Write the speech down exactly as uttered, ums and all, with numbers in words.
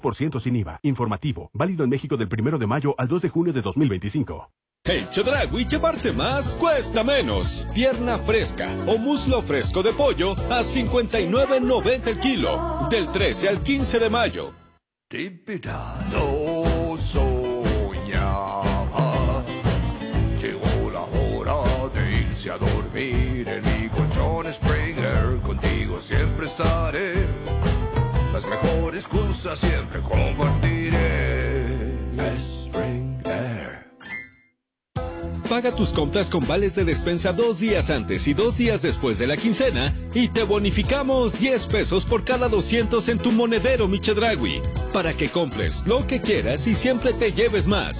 por ciento sin I V A. Informativo. Válido en México del primero de mayo al dos de junio de dos mil veinticinco. En Chedraui llevarse más cuesta menos. Pierna fresca o muslo fresco de pollo a cincuenta y nueve noventa el kilo. Del trece al quince de mayo. No soñaba. Llegó la hora de irse a dormir en mi colchón Springer. Contigo siempre estaré. Las mejores cosas siempre compartiré. Springer. Paga tus compras con vales de despensa dos días antes y dos días después de la quincena y te bonificamos diez pesos por cada doscientos en tu monedero Mi Chedraui, para que compres lo que quieras y siempre te lleves más.